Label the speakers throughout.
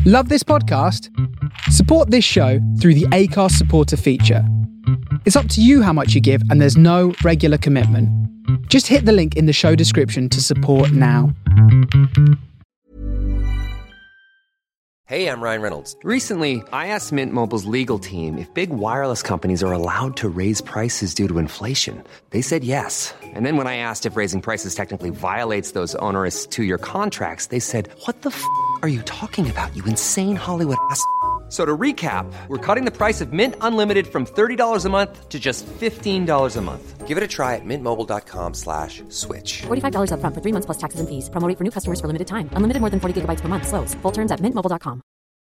Speaker 1: Love this podcast? Support this show through the Acast supporter feature. It's up to you how much you give, and there's no regular commitment. Just hit the link in the show description to support now.
Speaker 2: Hey, I'm Ryan Reynolds. Recently, I asked Mint Mobile's legal team if big wireless companies are allowed to raise prices due to inflation. They said yes. And then when I asked if raising prices technically violates those onerous two-year contracts, they said, "What the f*** are you talking about, you insane Hollywood ass?" So to recap, we're cutting the price of Mint Unlimited from $30 a month to just $15 a month. Give it a try at mintmobile.com/switch.
Speaker 3: $45 up front for 3 months plus taxes and fees. Promo rate for new customers for limited time. Unlimited more than 40 gigabytes per month. Slows full terms at mintmobile.com.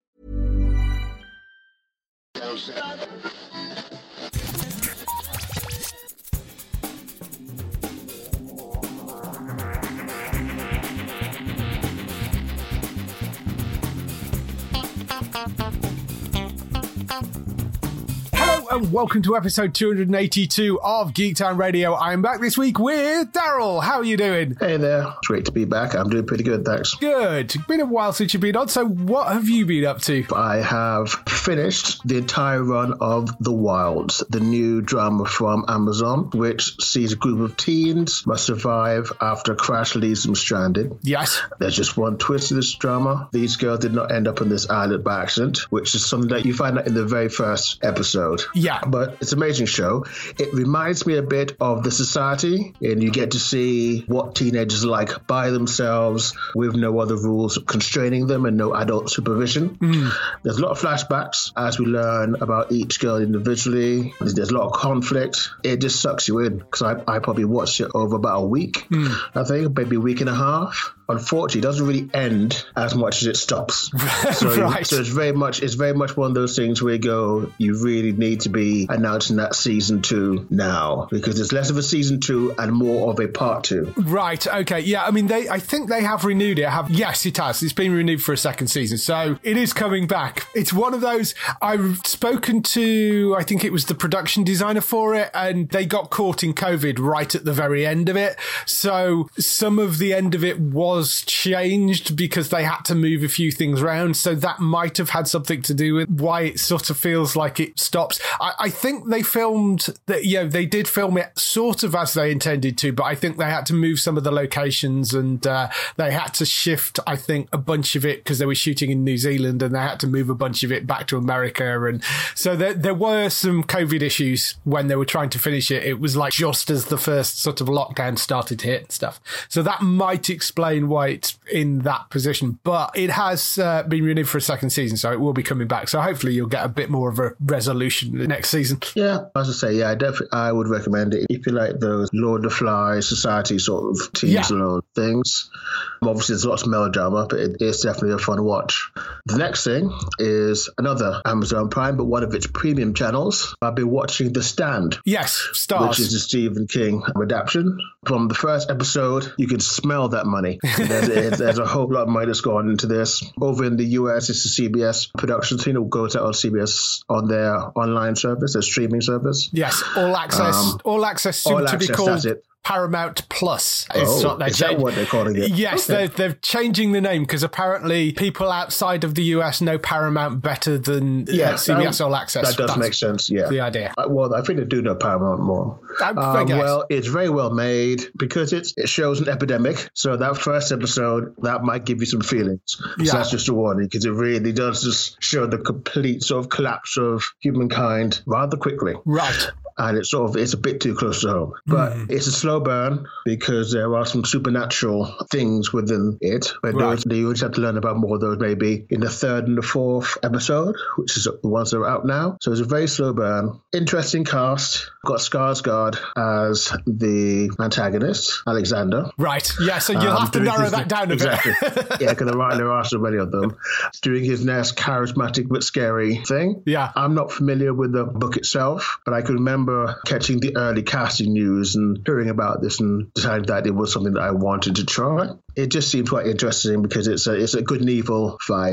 Speaker 4: And welcome to episode 282 of Geek Time Radio. I'm back this week with Daryl. How are you doing?
Speaker 5: Hey there. It's great to be back. I'm doing pretty good, thanks.
Speaker 4: Good. Been a while since you've been on, so what have you been up to?
Speaker 5: I have finished the entire run of The Wilds, the new drama from Amazon, which sees a group of teens must survive after a crash leaves them stranded.
Speaker 4: Yes.
Speaker 5: There's just one twist to this drama. These girls did not end up on this island by accident, which is something that you find out in the very first episode.
Speaker 4: Yeah.
Speaker 5: But it's an amazing show. It reminds me a bit of The Society, and you get to see what teenagers are like by themselves with no other rules constraining them and no adult supervision. There's a lot of flashbacks as we learn about each girl individually. There's a lot of conflict. It just sucks you in because I probably watched it over about a week. I think maybe a week and a half. Unfortunately, it doesn't really end as much as it stops. So,
Speaker 4: Right.
Speaker 5: So it's very much one of those things where you really need to be announcing that season 2 now, because there's less of a season 2 and more of a part 2.
Speaker 4: Right. Okay. Yeah. I mean, I think they have renewed it. Yes, it has. It's been renewed for a second season, so it is coming back. It's one of those. I've spoken to, I think it was the production designer for it, and they got caught in COVID right at the very end of it. So some of the end of it was changed because they had to move a few things around. So that might have had something to do with why it sort of feels like it stops. I think they filmed that, they did film it sort of as they intended to, but I think they had to move some of the locations and they had to shift, I think, a bunch of it because they were shooting in New Zealand and they had to move a bunch of it back to America. And so there were some COVID issues when they were trying to finish it. It was like just as the first sort of lockdown started to hit and stuff. So that might explain why it's in that position, but it has been renewed for a second season, so it will be coming back. So hopefully you'll get a bit more of a resolution next season.
Speaker 5: Yeah, as I say, I would recommend it if you like those Lord of the Flies, Society sort of teens alone things. Obviously, there's lots of melodrama, but it's definitely a fun watch. The next thing is another Amazon Prime, but one of its premium channels. I've been watching The Stand.
Speaker 4: Yes, Stars.
Speaker 5: Which is a Stephen King adaptation. From the first episode, you can smell that money. There's a whole lot of money that's gone into this. Over in the US, it's a CBS production, so go to on CBS on their online service, their streaming service.
Speaker 4: Yes, All Access. All Access soon to be called Paramount Plus is what they're
Speaker 5: is that what they're calling it?
Speaker 4: Yes, okay. They're changing the name because apparently people outside of the US know Paramount better than CBS All Access.
Speaker 5: That does make sense, yeah.
Speaker 4: The idea.
Speaker 5: Well, I think they do know Paramount more. Well, it's very well made because it shows an epidemic. So that first episode, that might give you some feelings. So that's just a warning because it really does just show the complete sort of collapse of humankind rather quickly.
Speaker 4: Right.
Speaker 5: And it's a bit too close to home. But it's a slow burn because there are some supernatural things within it. But you just have to learn about more of those maybe in the third and the fourth episode, which is the ones that are out now. So it's a very slow burn. Interesting cast. Got Skarsgård as the antagonist, Alexander.
Speaker 4: Right. Yeah, so you'll have to narrow that down a bit.
Speaker 5: Exactly. Yeah, because there are so many of them. Doing his next charismatic but scary thing.
Speaker 4: Yeah.
Speaker 5: I'm not familiar with the book itself, but I can remember catching the early casting news and hearing about this and deciding that it was something that I wanted to try. It just seemed quite interesting because it's a good and evil fight. It's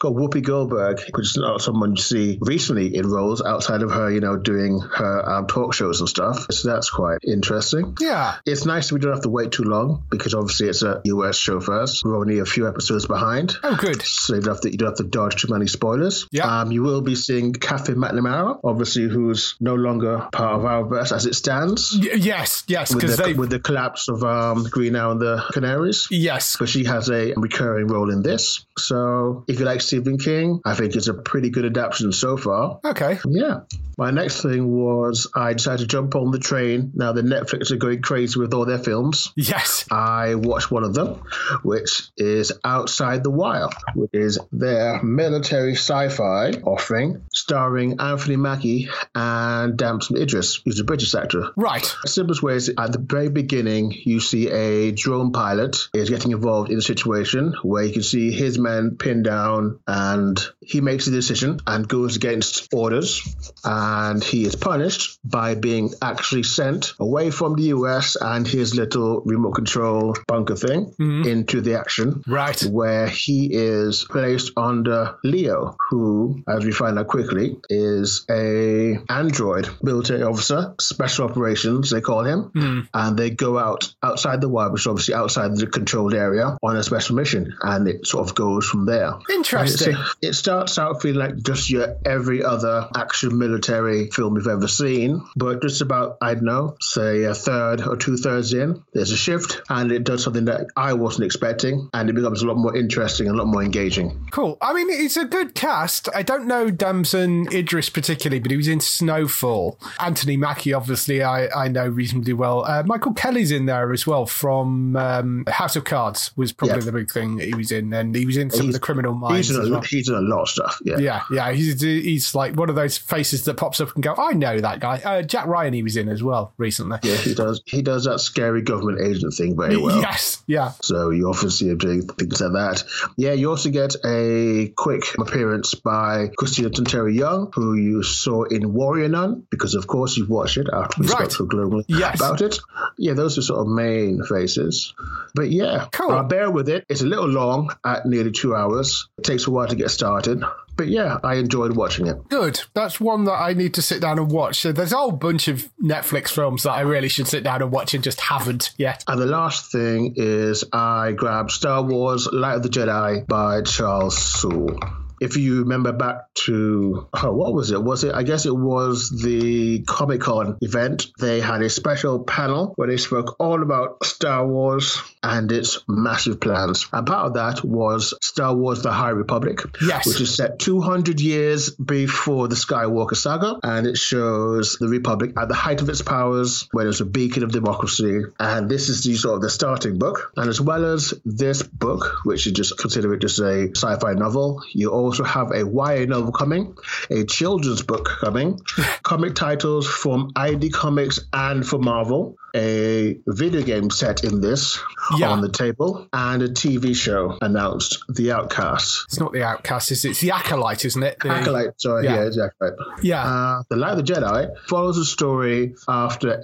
Speaker 5: got Whoopi Goldberg, which is not someone you see recently in roles outside of her, doing her talk shows and stuff. So that's quite interesting.
Speaker 4: Yeah.
Speaker 5: It's nice that we don't have to wait too long because obviously it's a US show first. We're only a few episodes behind.
Speaker 4: Oh, good.
Speaker 5: So you don't have to dodge too many spoilers.
Speaker 4: Yeah.
Speaker 5: You will be seeing Catherine McNamara, obviously, who's no longer part of Arrowverse as it stands.
Speaker 4: Yes, because
Speaker 5: with the collapse of Green Arrow and the Canaries.
Speaker 4: Yes.
Speaker 5: But she has a recurring role in this. So if you like Stephen King, I think it's a pretty good adaptation so far.
Speaker 4: Okay.
Speaker 5: Yeah. My next thing was I decided to jump on the train. Now the Netflix are going crazy with all their films.
Speaker 4: Yes.
Speaker 5: I watched one of them, which is Outside the Wire, which is their military sci-fi offering, starring Anthony Mackie and Damson Idris, who's a British actor.
Speaker 4: Right.
Speaker 5: Simplest way is at the very beginning, you see a drone pilot is getting involved in a situation where you can see his men pinned down, and he makes a decision and goes against orders, and he is punished by being actually sent away from the US and his little remote control bunker thing into the action.
Speaker 4: Right.
Speaker 5: Where he is placed under Leo, who, as we find out quickly, is a android military officer, special operations, they call him. And they go outside the wire, which is obviously outside the controlled area, on a special mission. And it sort of goes from there.
Speaker 4: Interesting.
Speaker 5: It starts out feeling like just your every other action military film you've ever seen. But just about, I don't know, say a third or 2/3 in, there's a shift and it does something that I wasn't expecting. And it becomes a lot more interesting and a lot more engaging.
Speaker 4: Cool. I mean, it's a good cast. I don't know Damson Idris particularly, but he was in Snowfall. Anthony Mackie, obviously, I know reasonably well. Michael Kelly's in there as well from House of Cards was probably the big thing that he was in. And he was in some of the Criminal Minds as well.
Speaker 5: He's in a lot of stuff,
Speaker 4: Yeah. He's like one of those faces that pops up and go, I know that guy. Jack Ryan he was in as well recently.
Speaker 5: Yeah, he does that scary government agent thing very well.
Speaker 4: Yes, yeah.
Speaker 5: So you often see him doing things like that. Yeah, you also get a quick appearance by Christina Tunteri Young, who you saw in Warrior Nun, because of course you've watched it after we spoke so globally about it. Yeah, those are sort of main faces. But yeah,
Speaker 4: cool.
Speaker 5: Bear with it. It's a little long at nearly 2 hours. It takes a while to get started. But yeah, I enjoyed watching it.
Speaker 4: Good. That's one that I need to sit down and watch. So there's a whole bunch of Netflix films that I really should sit down and watch and just haven't yet.
Speaker 5: And the last thing is I grabbed Star Wars Light of the Jedi by Charles Soule. If you remember back to, what was it? I guess it was the Comic-Con event. They had a special panel where they spoke all about Star Wars and its massive plans. And part of that was Star Wars The High Republic, which is set 200 years before the Skywalker saga. And it shows the Republic at the height of its powers, when it was a beacon of democracy. And this is the starting book. And as well as this book, which you just consider it just a sci-fi novel, you also have a YA novel coming, a children's book coming, comic titles from ID Comics and for Marvel, a video game set in this on the table, and a TV show announced, The Outcast.
Speaker 4: It's not The Outcast, it's The Acolyte, isn't it?
Speaker 5: Acolyte, sorry, it's The Acolyte.
Speaker 4: Yeah.
Speaker 5: The Light of the Jedi follows a story after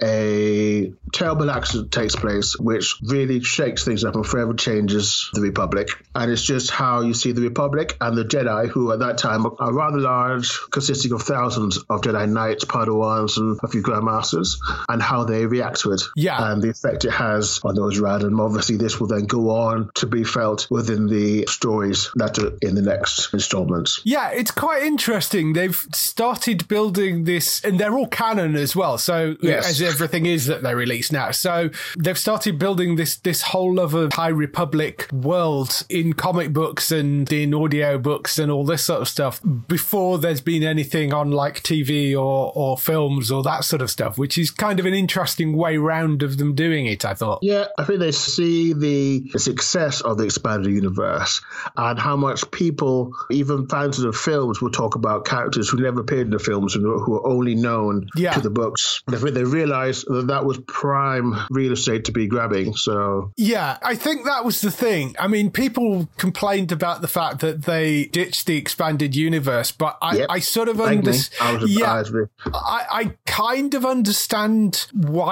Speaker 5: a terrible accident takes place, which really shakes things up and forever changes the Republic. And it's just how you see the Republic and the Jedi, who at that time are rather large, consisting of thousands of Jedi Knights, Padawans, and a few Grandmasters, and how they react to it.
Speaker 4: Yeah.
Speaker 5: And the effect it has on those around them. Obviously, this will then go on to be felt within the stories that are in the next installments.
Speaker 4: Yeah, it's quite interesting. They've started building this, and they're all canon as well. So, as everything is that they release now. So, they've started building this whole other High Republic world in comic books and in audio books and all this sort of stuff before there's been anything on like TV or films or that sort of stuff, which is kind of an interesting way round of them doing it, I thought.
Speaker 5: Yeah, I think they see the success of the expanded universe and how much people, even fans of the films, will talk about characters who never appeared in the films and who are only known to the books. I think they realized that was prime real estate to be grabbing. So
Speaker 4: yeah, I think that was the thing. I mean, people complained about the fact that they ditched the expanded universe, but I sort of understand. I kind of understand why they did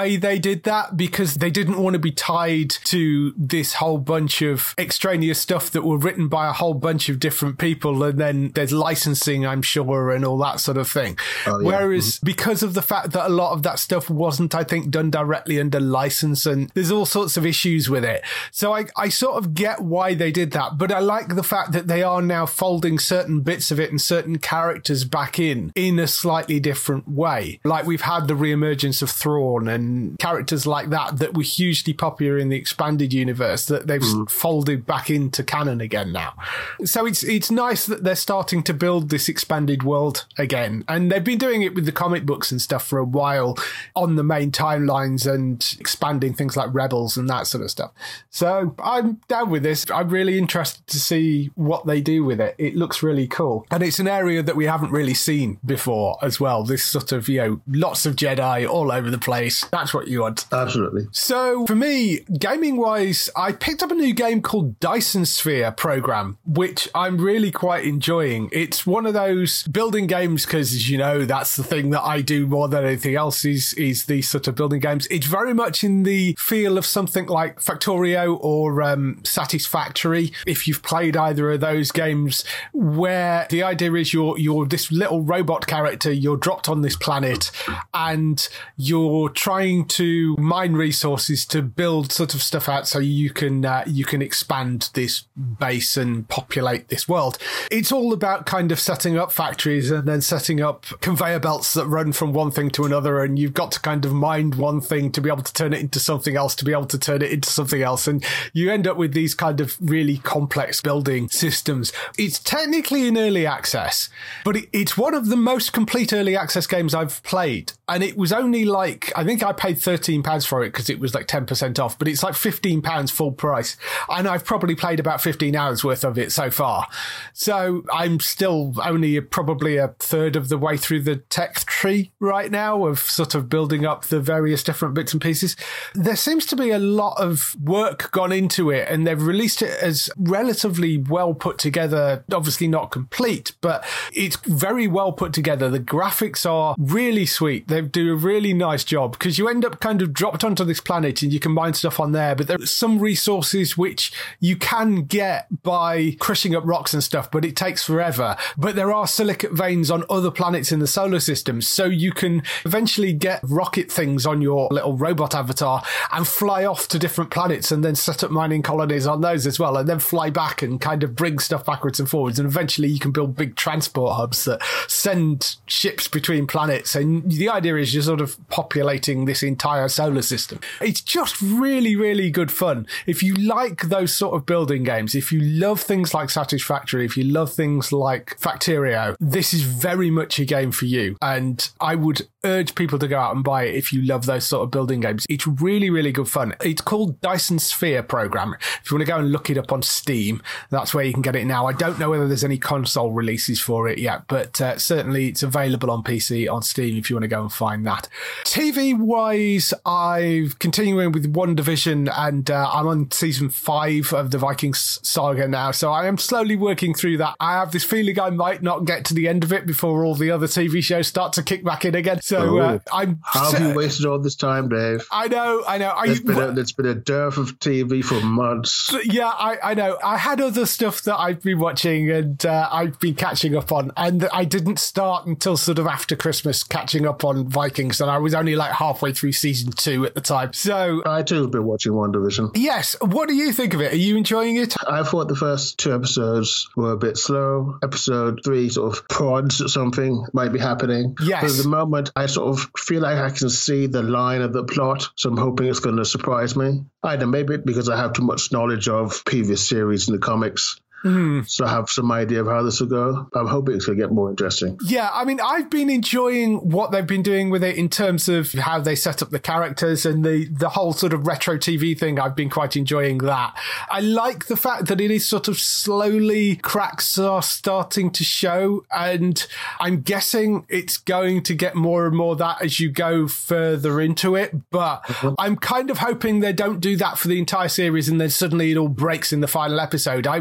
Speaker 4: did that because they didn't want to be tied to this whole bunch of extraneous stuff that were written by a whole bunch of different people, and then there's licensing, I'm sure, and all that sort of thing. Oh, yeah. Whereas because of the fact that a lot of that stuff wasn't, I think, done directly under license, and there's all sorts of issues with it. So I sort of get why they did that, but I like the fact that they are now folding certain bits of it and certain characters back in a slightly different way. Like we've had the reemergence of Thrawn and characters like that were hugely popular in the expanded universe that they've folded back into canon again now. So it's nice that they're starting to build this expanded world again. And they've been doing it with the comic books and stuff for a while on the main timelines and expanding things like Rebels and that sort of stuff. So I'm down with this. I'm really interested to see what they do with it. It looks really cool. And it's an area that we haven't really seen before as well. This sort of, lots of Jedi all over the place. That's what you want.
Speaker 5: Absolutely.
Speaker 4: So for me, gaming wise, I picked up a new game called Dyson Sphere Program, which I'm really quite enjoying. It's one of those building games because, as you know, that's the thing that I do more than anything else is these sort of building games. It's very much in the feel of something like Factorio or Satisfactory, if you've played either of those games, where the idea is you're this little robot character, you're dropped on this planet and you're trying to mine resources to build sort of stuff out so you can expand this base and populate this world. It's all about kind of setting up factories and then setting up conveyor belts that run from one thing to another, and you've got to kind of mine one thing to be able to turn it into something else, to be able to turn it into something else, and you end up with these kind of really complex building systems. It's technically in early access, but it's one of the most complete early access games I've played, and it was only like, I think I paid £13 for it because it was like 10% off, but it's like £15 full price, and I've probably played about 15 hours worth of it so far. So I'm still only probably a third of the way through the tech tree right now of sort of building up the various different bits and pieces. There seems to be a lot of work gone into it, and they've released it as relatively well put together, obviously not complete, but it's very well put together. The graphics are really sweet. They do a really nice job because you end up kind of dropped onto this planet and you can mine stuff on there, but there are some resources which you can get by crushing up rocks and stuff, but it takes forever. But there are silicate veins on other planets in the solar system, so you can eventually get rocket things on your little robot avatar and fly off to different planets and then set up mining colonies on those as well, and then fly back and kind of bring stuff backwards and forwards. And eventually you can build big transport hubs that send ships between planets. And the idea is you're sort of populating this entire solar system. It's just really, really good fun. If you like those sort of building games, if you love things like Satisfactory, if you love things like Factorio, this is very much a game for you. And I would urge people to go out and buy it if you love those sort of building games. It's really, really good fun. It's called Dyson Sphere Program. If you want to go and look it up on Steam, that's where you can get it now. I don't know whether there's any console releases for it yet, but certainly it's available on PC on Steam if you want to go and find that. TV-wise, I'm continuing with WandaVision, and I'm on season 5 of the Vikings saga now, so I am slowly working through that. I have this feeling I might not get to the end of it before all the other TV shows start to kick back in again. So
Speaker 5: how have you wasted all this time, Dave?
Speaker 4: I know.
Speaker 5: It's been a dearth of TV for months.
Speaker 4: Yeah, I know. I had other stuff that I've been watching and I've been catching up on, and I didn't start until sort of after Christmas catching up on Vikings, and I was only like halfway through season 2 at the time. So
Speaker 5: I too have been watching WandaVision.
Speaker 4: Yes. What do you think of it? Are you enjoying it?
Speaker 5: I thought the first 2 episodes were a bit slow. Episode 3 sort of prods at something might be happening.
Speaker 4: Yes.
Speaker 5: But at the moment, I sort of feel like I can see the line of the plot, so I'm hoping it's going to surprise me. Either maybe because I have too much knowledge of previous series in the comics. So I have some idea of how this will go. I'm hoping it's going to get more interesting.
Speaker 4: Yeah, I mean, I've been enjoying what they've been doing with it in terms of how they set up the characters and the whole sort of retro TV thing. I've been quite enjoying that. I like the fact that it is sort of slowly cracks are starting to show, and I'm guessing it's going to get more and more that as you go further into it. But I'm kind of hoping they don't do that for the entire series and then suddenly it all breaks in the final episode. I would like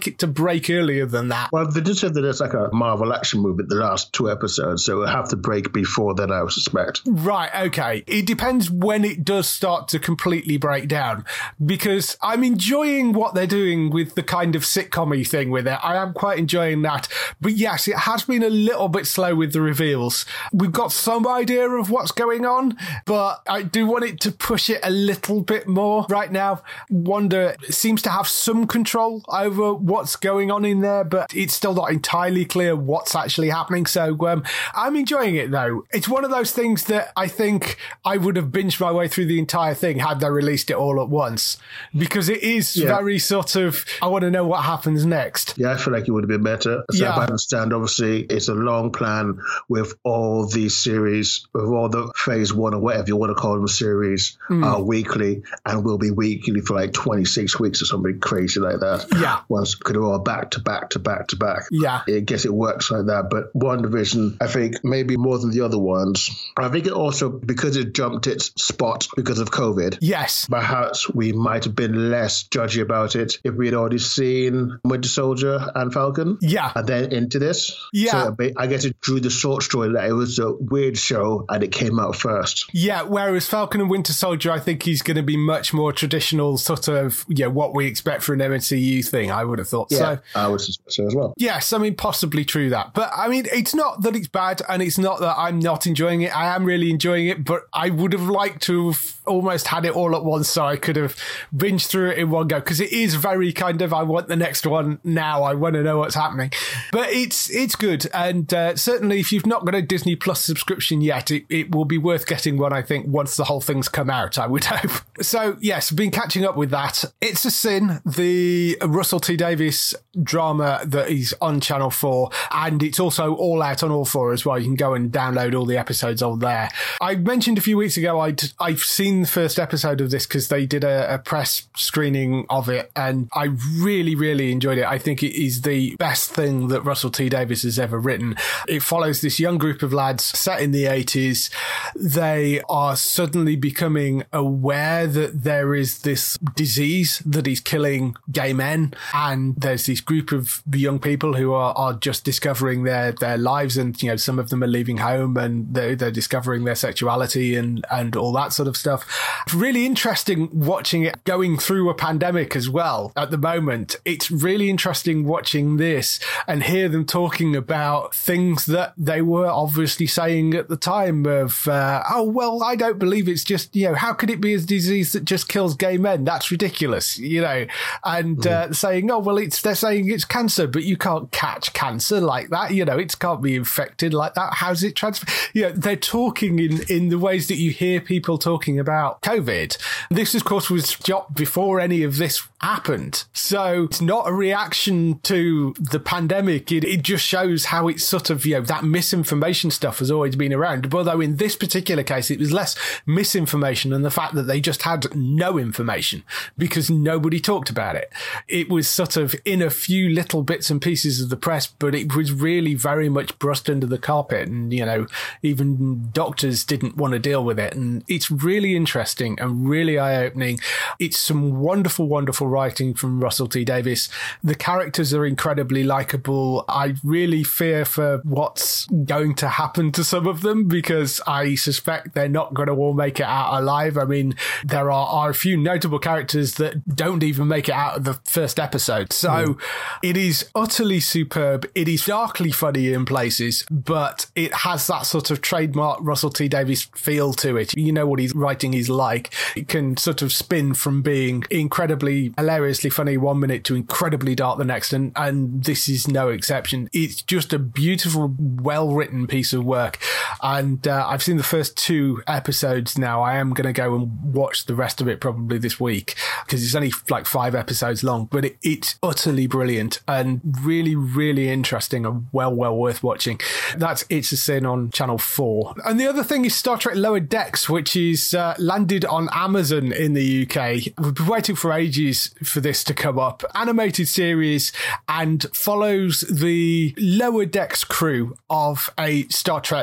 Speaker 4: like it to break earlier than that.
Speaker 5: Well, they did say that it's like a Marvel action movie, the last 2 episodes, so it'll have to break before then, I would suspect.
Speaker 4: Right, okay. It depends when it does start to completely break down, because I'm enjoying what they're doing with the kind of sitcom-y thing with it. I am quite enjoying that. But yes, it has been a little bit slow with the reveals. We've got some idea of what's going on, but I do want it to push it a little bit more. Right now, Wanda seems to have some control over what's going on in there, but it's still not entirely clear what's actually happening. So I'm enjoying it, though. It's one of those things that I think I would have binged my way through the entire thing had they released it all at once, because it is very sort of, I want to know what happens next.
Speaker 5: Yeah, I feel like it would have been better. So I understand, obviously, it's a long plan with all these series, with all the phase 1 or whatever you want to call them series, are weekly and will be weekly for like 26 weeks or something crazy like that.
Speaker 4: Yeah.
Speaker 5: Once could all back to back to back to back.
Speaker 4: Yeah.
Speaker 5: I guess it works like that. But WandaVision, I think maybe more than the other ones. I think it also, because it jumped its spot because of COVID.
Speaker 4: Yes.
Speaker 5: Perhaps we might have been less judgy about it if we had already seen Winter Soldier and Falcon.
Speaker 4: Yeah.
Speaker 5: And then into this.
Speaker 4: Yeah.
Speaker 5: So I guess it drew the short story that it was a weird show and it came out first.
Speaker 4: Yeah, whereas Falcon and Winter Soldier, I think he's going to be much more traditional, sort of, what we expect for an MCU thing, I would have thought.
Speaker 5: Yeah,
Speaker 4: so,
Speaker 5: I would suspect so as well.
Speaker 4: Yes, I mean, possibly true that. But, I mean, it's not that it's bad and it's not that I'm not enjoying it. I am really enjoying it, but I would have liked to have almost had it all at once so I could have binged through it in one go, because it is very kind of, I want the next one now. I want to know what's happening. But it's good. And certainly if you've not got a Disney Plus subscription yet, it will be worth getting one, I think, once the whole thing's come out, I would hope. So, yes, been catching up with that. It's a Sin, the Russell T Davies drama that is on Channel 4, and it's also all out on all 4 as well. You can go and download all the episodes on there. I mentioned a few weeks ago I've seen the first episode of this because they did a press screening of it, and I really, really enjoyed it. I think it is the best thing that Russell T Davies has ever written. It follows this young group of lads set in the 80s. They are suddenly becoming aware that there is this disease that is killing gay men, and there's this group of young people who are just discovering their lives, and some of them are leaving home and they're discovering their sexuality and all that sort of stuff. It's really interesting watching it going through a pandemic as well at the moment. It's really interesting watching this and hear them talking about things that they were obviously saying at the time of, I don't believe it's just, how could it be a disease that just kills gay men? That's ridiculous, and saying, they're saying it's cancer, but you can't catch cancer like that. It can't be infected like that. How's it transfer? They're talking in the ways that you hear people talking about COVID. This, of course, was dropped before any of this happened. So it's not a reaction to the pandemic. It just shows how it's sort of, that misinformation stuff has always been around. Although in this particular case, it was less misinformation than the fact that they just had no information because nobody talked about it. It was sort of in a few little bits and pieces of the press, but it was really very much brushed under the carpet. And, even doctors didn't want to deal with it. And it's really interesting and really eye-opening. It's some wonderful, wonderful writing from Russell T Davies. The characters are incredibly likable. I really fear for what's going to happen to some of them because I suspect they're not going to all make it out alive. I mean, there are a few notable characters that don't even make it out of the first episode. So it is utterly superb. It is darkly funny in places, but it has that sort of trademark Russell T Davies feel to it. You know what his writing is like. It can sort of spin from being incredibly hilariously funny one minute to incredibly dark the next, and this is no exception. It's just a beautiful, well-written piece of work, and I've seen the first 2 episodes now. I am going to go and watch the rest of it probably this week because it's only like 5 episodes long, but it's utterly brilliant and really, really interesting and well worth watching. That's It's a Sin on Channel 4. And the other thing is Star Trek Lower Decks, which is landed on Amazon in the UK. We've been waiting for ages for this to come up. Animated series, and follows the Lower Decks crew of a Star Trek ship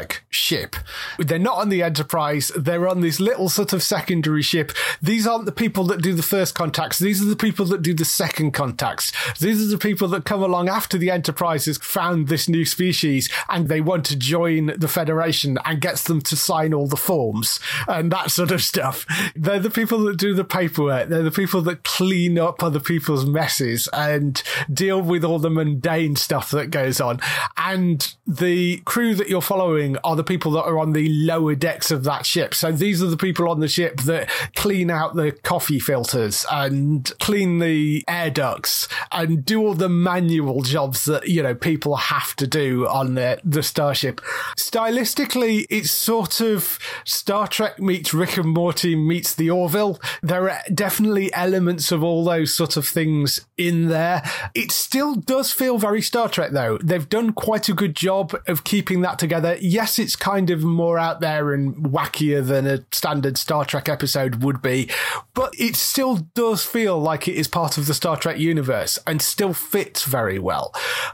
Speaker 4: ship. They're not on the Enterprise. They're on this little sort of secondary ship. These aren't the people that do the first contacts. These are the people that do the second contacts. These are the people that come along after the Enterprise has found this new species and they want to join the Federation and gets them to sign all the forms and that sort of stuff. They're the people that do the paperwork. They're the people that clean up other people's messes and deal with all the mundane stuff that goes on. And the crew that you're following are the people that are on the lower decks of that ship. So these are the people on the ship that clean out the coffee filters and clean the air ducts and do all the manual jobs that, you know, people have to do on the starship. Stylistically, it's sort of Star Trek meets Rick and Morty meets the Orville. There are definitely elements of all those sort of things in there. It still does feel very Star Trek, though. They've done quite a good job of keeping that together. Yes, it's kind of more out there and wackier than a standard Star Trek episode would be, but it still does feel like it is part of the Star Trek universe and still fits very well.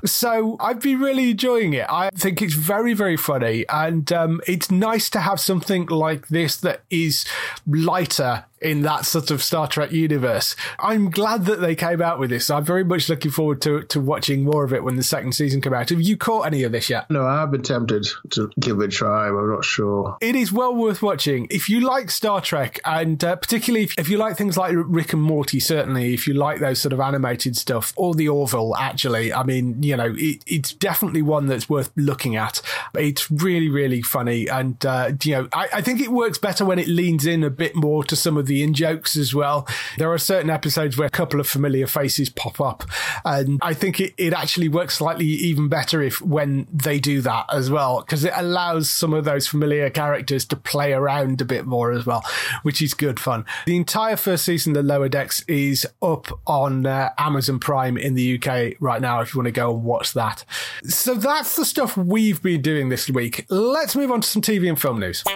Speaker 4: So I've been really enjoying it. I think it's very, very funny, and it's nice to have something like this that is lighter in that sort of Star Trek universe. I'm glad that they came out with this. I'm very much looking forward to watching more of it when the second season comes out. Have you caught any of this yet?
Speaker 5: No, I've been tempted to give it a try. I'm not sure.
Speaker 4: It is well worth watching. If you like Star Trek, and particularly if you like things like Rick and Morty, certainly, if you like those sort of animated stuff, or the Orville, actually, I mean, you know, it's definitely one that's worth looking at. It's really, really funny. And, you know, I think it works better when it leans in a bit more to some of the in-jokes as well. There are certain episodes where a couple of familiar faces pop up, and I think it actually works slightly even better when they do that as well, because it allows some of those familiar characters to play around a bit more as well, which is good fun. The entire first season of Lower Decks is up on Amazon Prime in the UK right now if you want to go and watch that. So that's the stuff we've been doing this week. Let's move on to some TV and film news.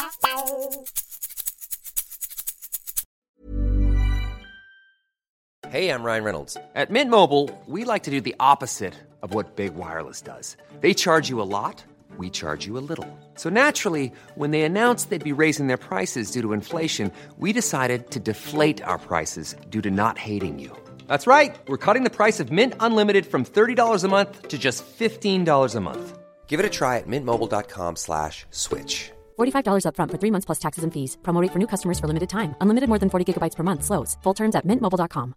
Speaker 2: Hey, I'm Ryan Reynolds. At Mint Mobile, we like to do the opposite of what Big Wireless does. They charge you a lot, we charge you a little. So naturally, when they announced they'd be raising their prices due to inflation, we decided to deflate our prices due to not hating you. That's right. We're cutting the price of Mint Unlimited from $30 a month to just $15 a month. Give it a try at mintmobile.com/switch.
Speaker 3: $45 up front for 3 months plus taxes and fees. Promo rate for new customers for limited time. Unlimited more than 40 gigabytes per month. Slows full terms at mintmobile.com.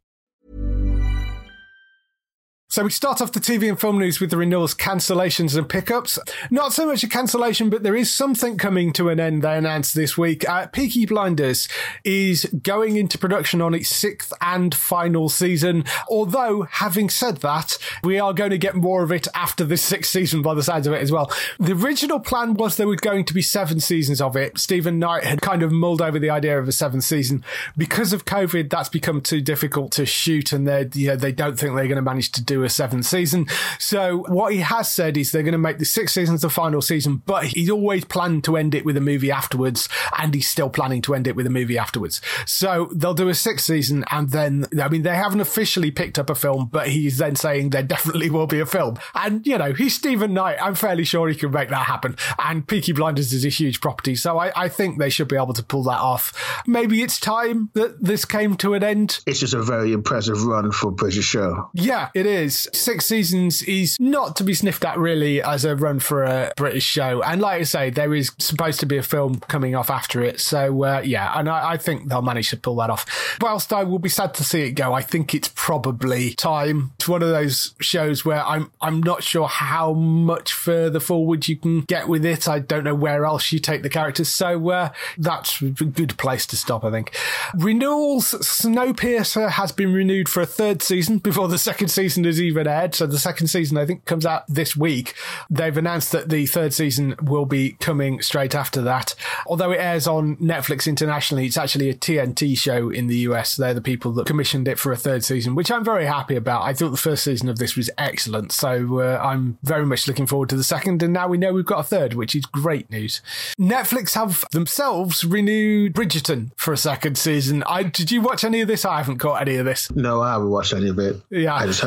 Speaker 4: So we start off the TV and film news with the renewals, cancellations and pickups. Not so much a cancellation, but there is something coming to an end they announced this week. Peaky Blinders is going into production on its 6th and final season. Although, having said that, we are going to get more of it after this 6th season by the sounds of it as well. The original plan was there were going to be 7 seasons of it. Stephen Knight had kind of mulled over the idea of a 7th season. Because of COVID, that's become too difficult to shoot, and they don't think they're going to manage to do a 7th season. So what he has said is they're going to make the 6 seasons the final season, but he's always planned to end it with a movie afterwards, and he's still planning to end it with a movie afterwards. So they'll do a 6th season, and then, I mean, they haven't officially picked up a film, but he's then saying there definitely will be a film. And, you know, he's Stephen Knight. I'm fairly sure he can make that happen. And Peaky Blinders is a huge property, so I think they should be able to pull that off. Maybe it's time that this came to an end.
Speaker 5: It's just a very impressive run for a British show.
Speaker 4: Yeah, it is. 6 seasons is not to be sniffed at really as a run for a British show. And like I say, there is supposed to be a film coming off after it. So yeah, and I think they'll manage to pull that off. Whilst I will be sad to see it go, I think it's probably time. It's one of those shows where I'm not sure how much further forward you can get with it. I don't know where else you take the characters. So that's a good place to stop, I think. Renewals, Snowpiercer has been renewed for a 3rd season before the 2nd season has even aired. So the 2nd season, I think, comes out this week. They've announced that the 3rd season will be coming straight after that. Although it airs on Netflix internationally, it's actually a TNT show in the US. They're the people that commissioned it for a 3rd season, which I'm very happy about. I thought the 1st season of this was excellent. So I'm very much looking forward to the 2nd. And now we know we've got a 3rd, which is great news. Netflix have themselves renewed Bridgerton for a 2nd season. Did you watch any of this? I haven't caught any of this.
Speaker 5: No, I haven't watched any of it.
Speaker 4: Yeah.
Speaker 5: I just heard the Twitter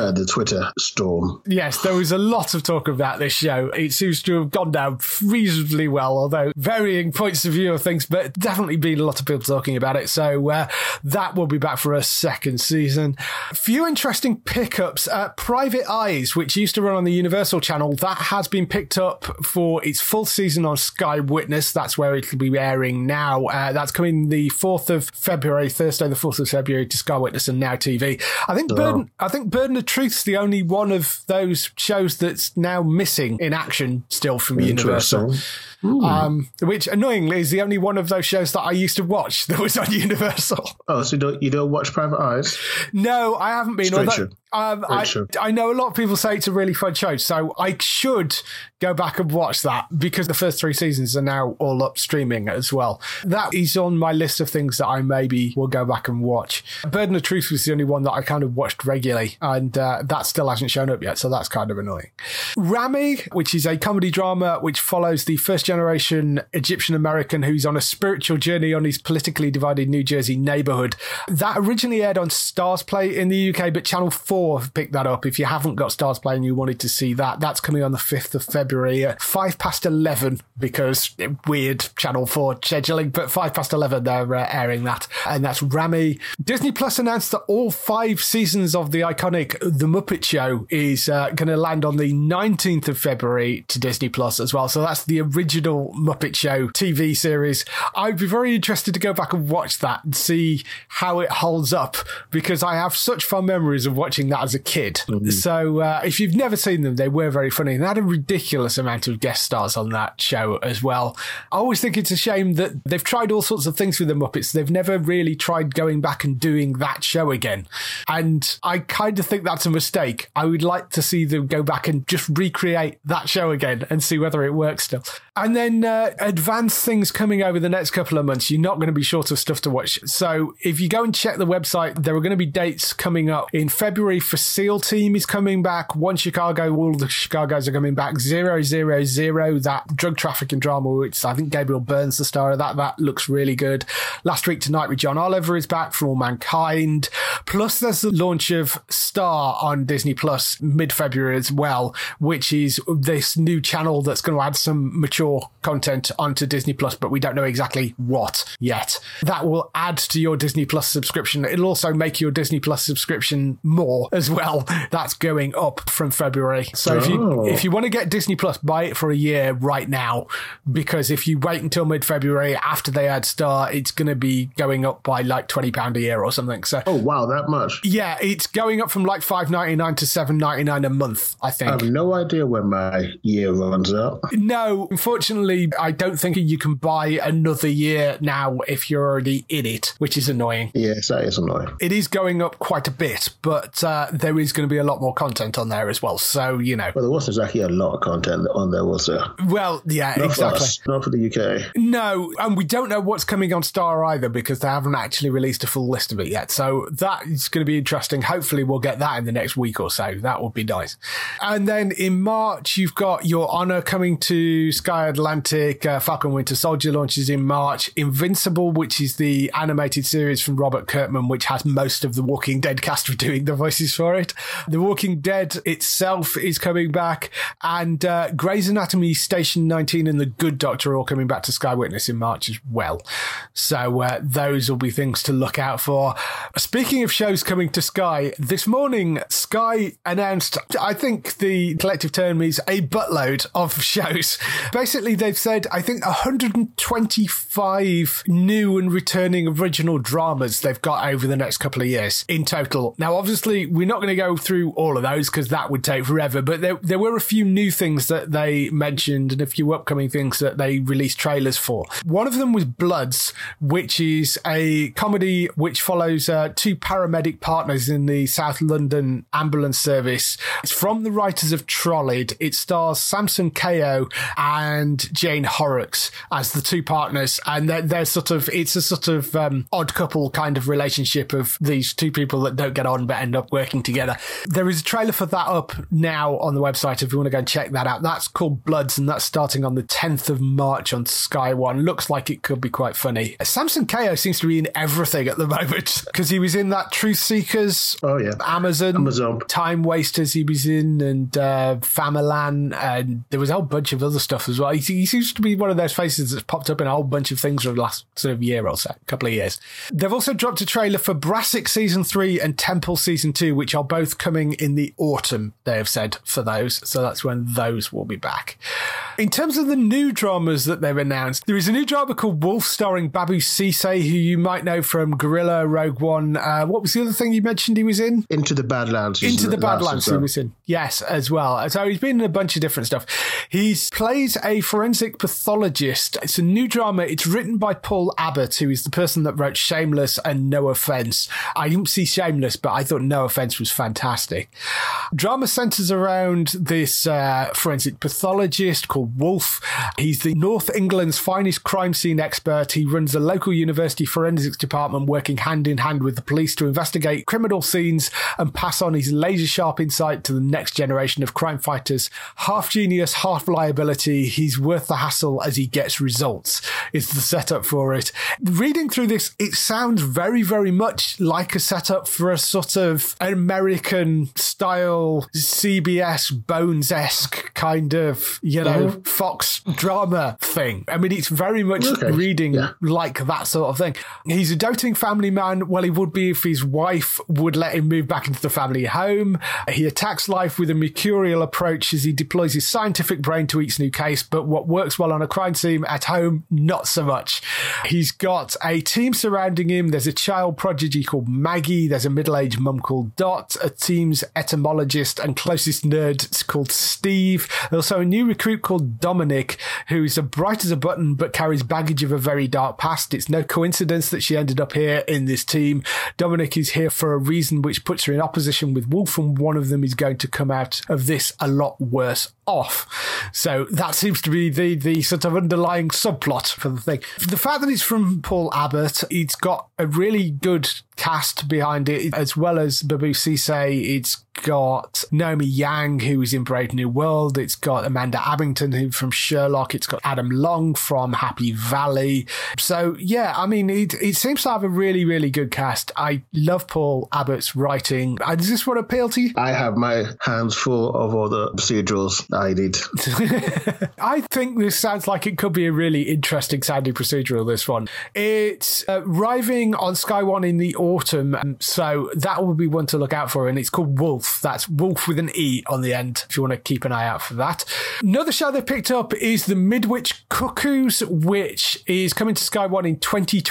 Speaker 5: Twitter storm.
Speaker 4: Yes, there was a lot of talk about this show. It seems to have gone down reasonably well, although varying points of view of things, but definitely been a lot of people talking about it. So that will be back for a second season. A few interesting pickups. Private Eyes, which used to run on the Universal channel, that has been picked up for its full season on Sky Witness. That's where it'll be airing now. That's coming the 4th of February, Thursday the 4th of February, to Sky Witness and Now TV. I think Burden of Truth's the only one of those shows that's now missing in action still from Universal. Which annoyingly is the only one of those shows that I used to watch that was on Universal.
Speaker 5: Oh, so you don't watch Private Eyes?
Speaker 4: No, I haven't been. I know a lot of people say it's a really fun show, so I should go back and watch that because the first 3 seasons are now all up streaming as well. That is on my list of things that I maybe will go back and watch. Burden of Truth was the only one that I kind of watched regularly, and that still hasn't shown up yet, so that's kind of annoying. Rami, which is a comedy drama which follows the first generation Egyptian American who's on a spiritual journey on his politically divided New Jersey neighborhood. That originally aired on Stars Play in the UK, but Channel 4 have picked that up. If you haven't got Stars Play and you wanted to see that, that's coming on the 5th of February at 11:05 because weird Channel 4 scheduling, but 11:05 they're airing that, and that's Rami. Disney Plus announced that all 5 seasons of the iconic The Muppet Show is going to land on the 19th of February to Disney Plus as well. So that's the original Muppet Show TV series. I'd be very interested to go back and watch that and see how it holds up, because I have such fond memories of watching that as a kid. So if you've never seen them, they were very funny, and they had a ridiculous amount of guest stars on that show as well. I always think it's a shame that they've tried all sorts of things with the Muppets. They've never really tried going back and doing that show again, and I kind of think that's a mistake. I would like to see them go back and just recreate that show again and see whether it works still. And then advanced things coming over the next couple of months. You're not going to be short of stuff to watch. So if you go and check the website, there are going to be dates coming up. In February, for SEAL Team is coming back. One Chicago, all the Chicagos are coming back. 000, that drug trafficking drama, which I think Gabriel Byrne's the star of that. That looks really good. Last Week Tonight with John Oliver is back for All Mankind. Plus, there's the launch of Star on Disney Plus mid-February as well, which is this new channel that's going to add some mature content onto Disney Plus, but we don't know exactly what yet. That will add to your Disney Plus subscription. It'll also make your Disney Plus subscription more as well. That's going up from February. So if you want to get Disney Plus, buy it for a year right now, because if you wait until mid-February after they add Star, it's going to be going up by like £20 a year or something. So
Speaker 5: oh wow, that much?
Speaker 4: Yeah, it's going up from like $5.99 to $7.99 a month, I think.
Speaker 5: I have no idea when my year runs out.
Speaker 4: No, unfortunately, I don't think you can buy another year now if you're already in it, which is annoying.
Speaker 5: Yes, that is annoying.
Speaker 4: It is going up quite a bit, but there is going to be a lot more content on there as well. So, you know.
Speaker 5: Well, there wasn't exactly a lot of content on there, was there?
Speaker 4: Well, yeah,
Speaker 5: not
Speaker 4: exactly.
Speaker 5: For us, not for the UK.
Speaker 4: No, and we don't know what's coming on Star either, because they haven't actually released a full list of it yet. So that is going to be interesting. Hopefully we'll get that in the next week or so. That would be nice. And then in March, you've got Your Honor coming to Sky Atlantic. Falcon Winter Soldier launches in March. Invincible, which is the animated series from Robert Kirkman, which has most of the Walking Dead cast doing the voices for it. The Walking Dead itself is coming back, and Grey's Anatomy Station 19 and The Good Doctor are all coming back to Sky Witness in March as well. So those will be things to look out for. Speaking of shows coming to Sky, this morning Sky announced, I think the collective term is a buttload of shows. Basically, they've said, I think 125 new and returning original dramas they've got over the next couple of years in total. Now, obviously, we're not going to go through all of those because that would take forever, but there were a few new things that they mentioned and a few upcoming things that they released trailers for. One of them was Bloods, which is a comedy which follows 2 paramedic partners in the South London ambulance service. It's from the writers of Trolleyed. It stars Samson Kayo and Jane Horrocks as the 2 partners, and they're sort of odd couple kind of relationship of these 2 people that don't get on but end up working working together. There is a trailer for that up now on the website if you want to go and check that out. That's called Bloods, and that's starting on the 10th of March on Sky One. Looks like it could be quite funny. Samson Kayo seems to be in everything at the moment because he was in that Truth Seekers, Amazon, Time Wasters he was in, and Famalan, and there was a whole bunch of other stuff as well. He seems to be one of those faces that's popped up in a whole bunch of things for the last sort of year or so, couple of years. They've also dropped a trailer for Brassic Season 3 and Temple Season 2, which are both coming in the autumn, they have said, for those. So that's when those will be back. In terms of the new dramas that they've announced, there is a new drama called Wolf starring Babu Cisse, who you might know from Gorilla, Rogue One. What was the other thing you mentioned he was in?
Speaker 5: Into the Badlands.
Speaker 4: Into the Badlands he was in. Yes, as well. So he's been in a bunch of different stuff. He plays a forensic pathologist. It's a new drama. It's written by Paul Abbott, who is the person that wrote Shameless and No Offense. I didn't see Shameless, but I thought No Offense was fantastic. Drama centers around this forensic pathologist called Wolf. He's the North England's finest crime scene expert. He runs a local university forensics department, working hand in hand with the police to investigate criminal scenes and pass on his laser-sharp insight to the next generation of crime fighters. Half genius, half liability. He's worth the hassle as he gets results, is the setup for it. Reading through this, it sounds very, very much like a setup for a sort of American-style CBS Bones-esque kind of, Fox drama thing. I mean, it's very much reading like that sort of thing. He's a doting family man. Well, he would be if his wife would let him move back into the family home. He attacks life with a mercurial approach as he deploys his scientific brain to each new case, but what works well on a crime scene at home, not so much. He's got a team surrounding him. There's a child prodigy called Maggie. There's a middle-aged mum called Dot, a team's etymologist and closest nerd called Steve. There's also a new recruit called Dominic, who's as bright as a button but carries baggage of a very dark past. It's no coincidence that she ended up here in this team. Dominic is here for a reason which puts her in opposition with Wolf, and one of them is going to come out of this a lot worse off. So that seems to be the sort of underlying subplot for the thing. The fact that it's from Paul Abbott, it's got a really good cast behind it, as well as Babu Cisse. It's got Naomi Yang, who is in Brave New World. It's got Amanda Abington, who from Sherlock. It's got Adam Long from Happy Valley. So yeah, I mean, it seems to have a really, really good cast. I love Paul Abbott's writing. Does this one appeal to you?
Speaker 5: I have my hands full of all the procedurals I did.
Speaker 4: I think this sounds like it could be a really interesting sounding procedural, this one. It's arriving on Sky One in the autumn, so that will be one to look out for, and it's called Wolf. That's Wolf with an E on the end, if you want to keep an eye out for that. Another show they picked up is The Midwich Cuckoos, which is coming to Sky One in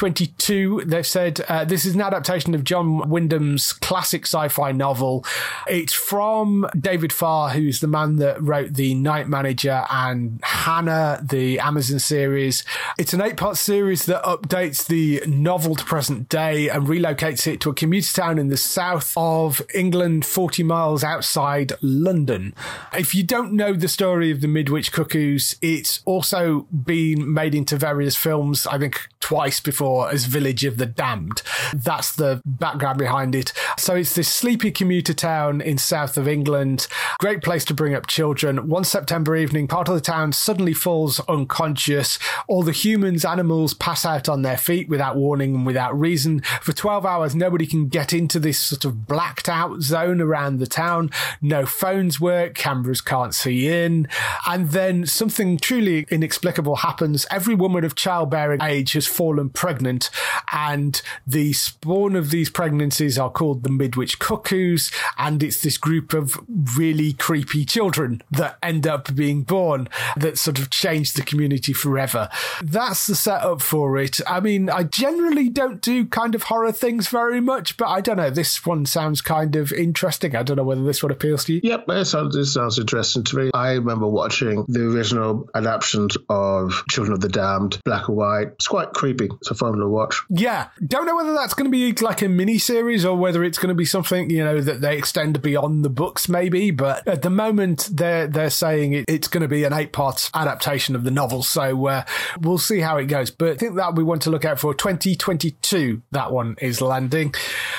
Speaker 4: 2022. They've said this is an adaptation of John Wyndham's classic sci-fi novel. It's from David Farr, who's the man that wrote The Night Manager and Hannah, the Amazon series. It's an 8-part series that updates the novel to present day and relocates it to a commuter town in the south of England, 40 miles outside London. If you don't know the story of The Midwich Cuckoos, it's also been made into various films, I think twice before, as Village of the Damned. That's the background behind it. So it's this sleepy commuter town in south of England. Great place to bring up children. One September evening, part of the town suddenly falls unconscious. All the humans, animals pass out on their feet without warning and without reason. For 12 hours, nobody can get into this sort of blacked out zone around the town. No phones work, cameras can't see in. And then something truly inexplicable happens. Every woman of childbearing age has fallen pregnant, and the spawn of these pregnancies are called the Midwich Cuckoos, and it's this group of really creepy children that end up being born that sort of change the community forever. That's the setup for it. I mean, I generally don't do kind of horror things very much, but I don't know, this one sounds kind of interesting. I don't know whether this one appeals to you.
Speaker 5: Yep, this sounds interesting to me. I remember watching the original adaptations of Children of the Damned, black and white. It's quite creepy. It's a fun to watch.
Speaker 4: Yeah. Don't know whether that's going to be like a mini-series or whether it's going to be something, that they extend beyond the books maybe, but at the moment they're saying it's going to be an 8-part adaptation of the novel, so we'll see how it goes. But I think that we want to look out for 2022, that one is landing.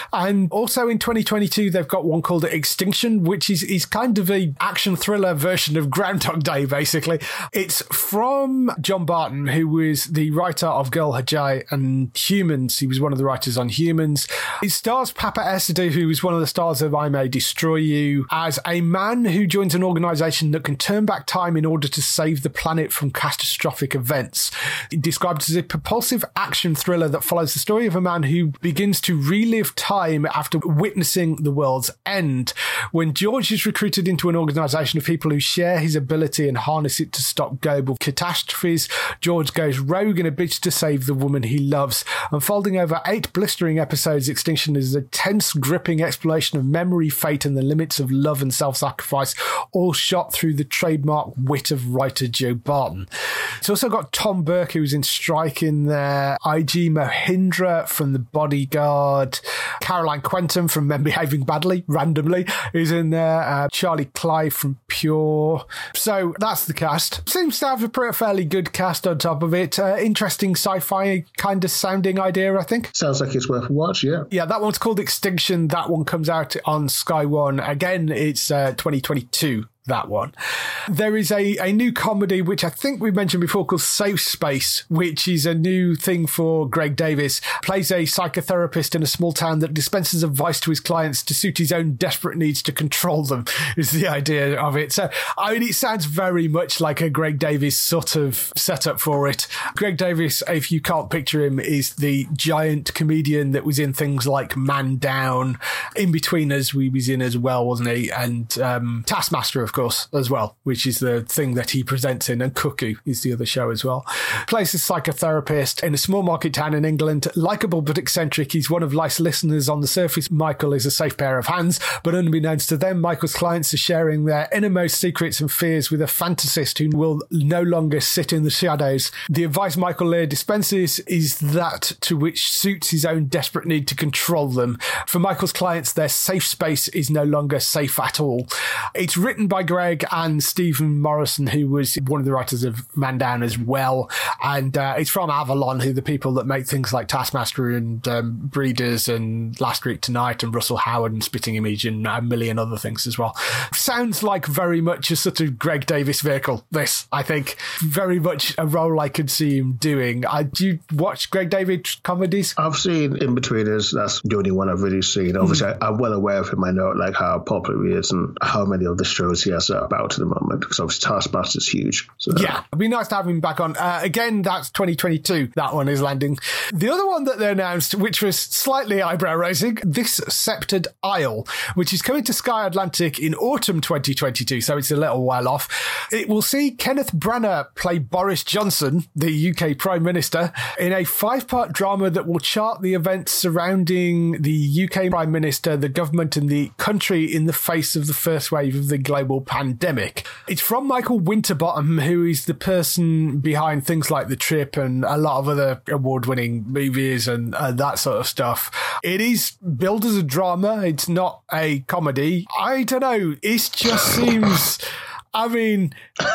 Speaker 4: And also in 2022, they've got one called Extinction, which is kind of a action thriller version of Groundhog Day, basically. It's from John Barton, who was the writer of Girl Hajai and Humans. He was one of the writers on Humans. It stars Papa Essiedu, who was one of the stars of I May Destroy You, as a man who joins an organisation that can turn back time in order to save the planet from catastrophic events. Described as a propulsive action thriller that follows the story of a man who begins to relive time after witnessing the world's end. When George is recruited into an organisation of people who share his ability and harness it to stop global catastrophes, George goes rogue and a bitch to save the woman he loves. Unfolding over 8 blistering episodes, Extinction is a tense, gripping exploration of memory, fate, and the limits of love and self-sacrifice, all shot through the trademark wit of writer Joe Barton. It's also got Tom Burke, who's in Strike, in there, I.G. Mohindra from The Bodyguard, Caroline Quentin from Men Behaving Badly, randomly, is in there, Charlie Clive from Pure. So that's the cast. Seems to have a fairly good cast on top of it. Interesting sci-fi kind of sounding idea, I think.
Speaker 5: Sounds like it's worth a watch, yeah.
Speaker 4: Yeah, that one's called Extinction. That one comes out on Sky One. Again, it's 2022. That one. There is a new comedy, which I think we mentioned before, called Safe Space, which is a new thing for Greg Davis. Plays a psychotherapist in a small town that dispenses advice to his clients to suit his own desperate needs to control them, is the idea of it. So, I mean, it sounds very much like a Greg Davis sort of setup for it. Greg Davis, if you can't picture him, is the giant comedian that was in things like Man Down, In-Betweeners we was in as well, wasn't he? And Taskmaster, of course, as well, which is the thing that he presents in, and Cuckoo is the other show as well. Plays a psychotherapist in a small market town in England. Likeable but eccentric, he's one of life's listeners. On the surface, Michael is a safe pair of hands, but unbeknownst to them, Michael's clients are sharing their innermost secrets and fears with a fantasist who will no longer sit in the shadows. The advice Michael Lear dispenses is that to which suits his own desperate need to control them. For Michael's clients, their safe space is no longer safe at all. It's written by Greg and Stephen Morrison, who was one of the writers of Man Down as well. And it's from Avalon, who are the people that make things like Taskmaster and Breeders and Last Week Tonight and Russell Howard and Spitting Image and a million other things as well. Sounds like very much a sort of Greg Davis vehicle, this, I think. Very much a role I could see him doing. Do you watch Greg Davis comedies?
Speaker 5: I've seen In-Betweeners. That's the only one I've really seen. Obviously, I'm well aware of him. I know like how popular he is and how many of the shows he has about at the moment, because obviously Taskmaster is huge. So.
Speaker 4: Yeah, it'd be nice to have him back on. Again, that's 2022. That one is landing. The other one that they announced, which was slightly eyebrow-raising, This Sceptred Isle, which is coming to Sky Atlantic in autumn 2022, so it's a little while off. It will see Kenneth Branagh play Boris Johnson, the UK Prime Minister, in a 5-part drama that will chart the events surrounding the UK Prime Minister, the government and the country in the face of the first wave of the global pandemic. It's from Michael Winterbottom, who is the person behind things like The Trip and a lot of other award-winning movies and that sort of stuff. It is billed as a drama. It's not a comedy. I don't know. It just seems... I mean,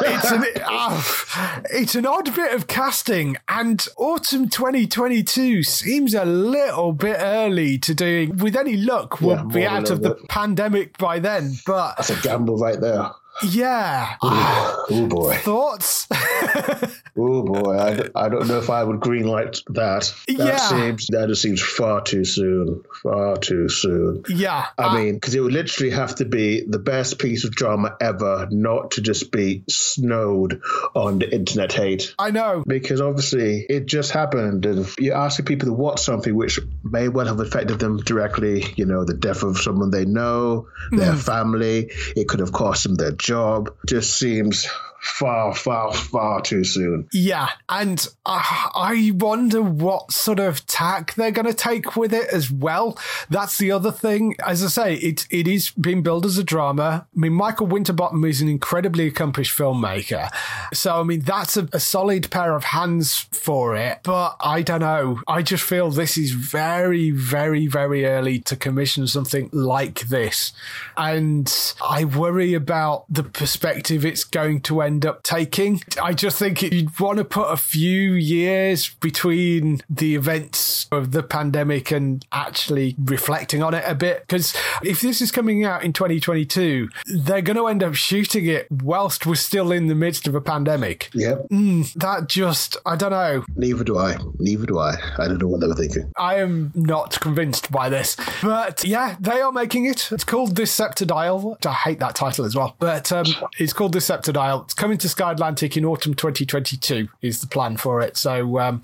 Speaker 4: it's an odd bit of casting, and autumn 2022 seems a little bit early to do. With any luck, we'll be out of the pandemic by then. But
Speaker 5: that's a gamble right there.
Speaker 4: Yeah.
Speaker 5: Oh boy.
Speaker 4: Thoughts?
Speaker 5: Oh boy. I don't know if I would greenlight that. That just seems far too soon. Far too soon.
Speaker 4: Yeah.
Speaker 5: I mean, because it would literally have to be the best piece of drama ever, not to just be snowed on the internet hate.
Speaker 4: I know.
Speaker 5: Because obviously it just happened, and you're asking people to watch something which may well have affected them directly. You know, the death of someone they know, their family. It could have cost them their job. Just seems far, far, far too soon.
Speaker 4: Yeah, and I wonder what sort of tack they're going to take with it as well. That's the other thing. As I say, it is being billed as a drama. I mean, Michael Winterbottom is an incredibly accomplished filmmaker, So, I mean, that's a solid pair of hands for it. But I don't know. I just feel this is very, very, very early to commission something like this. And I worry about the perspective it's going to end up taking. I just think you'd want to put a few years between the events of the pandemic and actually reflecting on it a bit. Because if this is coming out in 2022, they're going to end up shooting it whilst we're still in the midst of a pandemic.
Speaker 5: Yep.
Speaker 4: That just, I don't know.
Speaker 5: Neither do I. I don't know what they were thinking.
Speaker 4: I am not convinced by this. But yeah, they are making it. It's called Deceptodile. I hate that title as well. But it's called Deceptodile. It's coming to Sky Atlantic in autumn 2022 is the plan for it. So,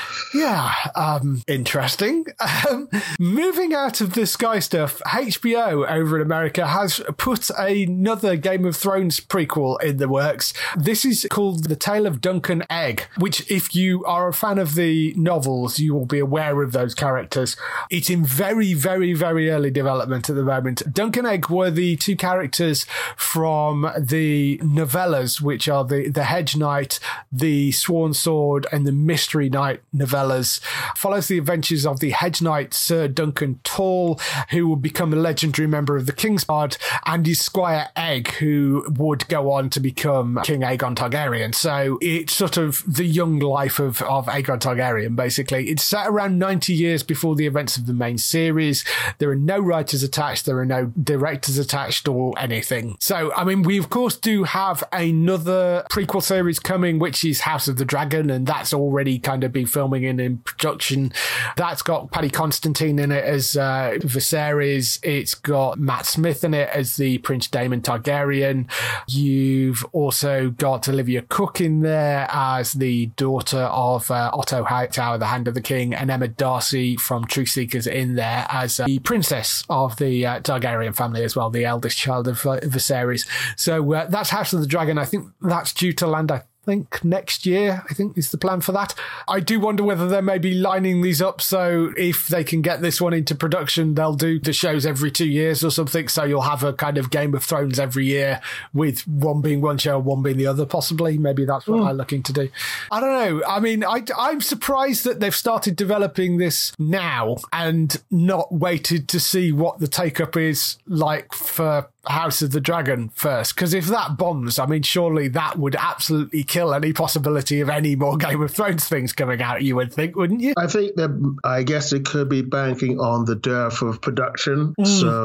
Speaker 4: interesting. Moving out of the Sky stuff, HBO over in America has put another Game of Thrones prequel in the works. This is called The Tale of Duncan Egg, which if you are a fan of the novels, you will be aware of those characters. It's in very, very, very early development at the moment. Duncan Egg were the two characters from the novellas, which are the Hedge Knight, the Sworn Sword, and the Mystery Knight novellas. Follows the adventures of the Hedge Knight Sir Duncan Tall, who will become a legendary member of the Kingsguard, and his Squire Egg, who would go on to become King Aegon Targaryen. So it's sort of the young life of Aegon Targaryen, basically. It's set around 90 years before the events of the main series. There are no writers attached, there are no directors attached or anything. So, I mean, we of course do have another prequel series coming, which is House of the Dragon, and that's already kind of been filming and in production. That's got Paddy Constantine in it as Viserys. It's got Matt Smith in it as the Prince Daemon Targaryen. You've also got Olivia Cook in there as the daughter of Otto Hightower, the Hand of the King, and Emma Darcy from Truth Seekers in there as the princess of the Targaryen family as well, the eldest child of Viserys. So that's House of the Dragon. I think that's due to land, I think next year, I think is the plan for that. I do wonder whether they may be lining these up so if they can get this one into production, they'll do the shows every 2 years or something, so you'll have a kind of Game of Thrones every year with one being one show, one being the other, possibly. Maybe that's what they're looking to do. I don't know. I mean, I'm surprised that they've started developing this now and not waited to see what the take-up is like for House of the Dragon first, because if that bombs, I mean, surely that would absolutely kill any possibility of any more Game of Thrones things coming out, you would think, wouldn't you?
Speaker 5: I think that, I guess it could be banking on the dearth of production,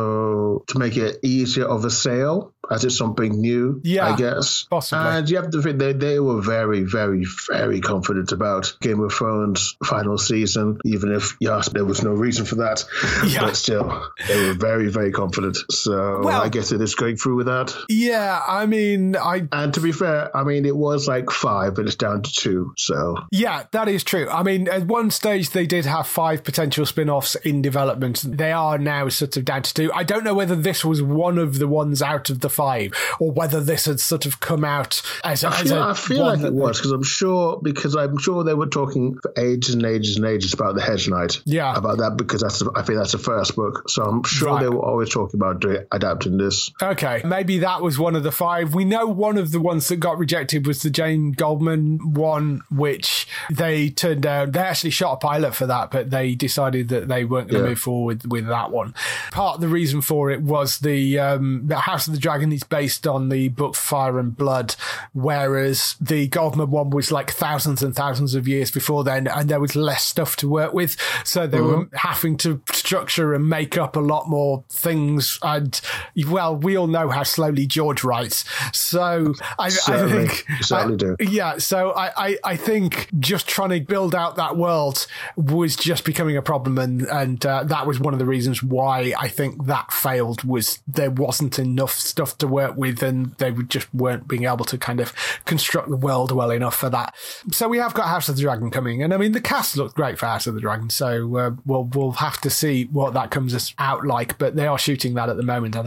Speaker 5: so to make it easier of a sale, as it's something new, I guess.
Speaker 4: Possibly.
Speaker 5: And you have to think they were very, very, very confident about Game of Thrones final season, even if, yes, there was no reason for that. Yeah. But still, they were very, very confident. So I guess it is going through with that.
Speaker 4: Yeah, I mean,
Speaker 5: And to be fair, I mean, it was like 5, but it's down to 2, so.
Speaker 4: Yeah, that is true. I mean, at one stage, they did have 5 potential spin-offs in development. They are now sort of down to 2. I don't know whether this was one of the ones out of the 5, or whether this had sort of come out as a
Speaker 5: I feel like it was, because I'm sure they were talking for ages and ages and ages about the Hedge Knight. Yeah. About that, because I think that's the first book. So I'm sure they were always talking about adapting this.
Speaker 4: Okay. Maybe that was one of the 5. We know one of the ones that got rejected was the Jane Goldman one, which they turned down. They actually shot a pilot for that, but they decided that they weren't going to move forward with that one. Part of the reason for it was the House of the Dragon is based on the book Fire and Blood, whereas the Goldman one was like thousands and thousands of years before then, and there was less stuff to work with, so they were having to structure and make up a lot more things. And well, we all know how slowly George writes, so I think I think just trying to build out that world was just becoming a problem, and that was one of the reasons why I think that failed, was there wasn't enough stuff to work with, and they just weren't being able to kind of construct the world well enough for that. So we have got House of the Dragon coming, and I mean, the cast looked great for House of the Dragon, so we'll have to see what that comes out like, but they are shooting that at the moment. I think that's one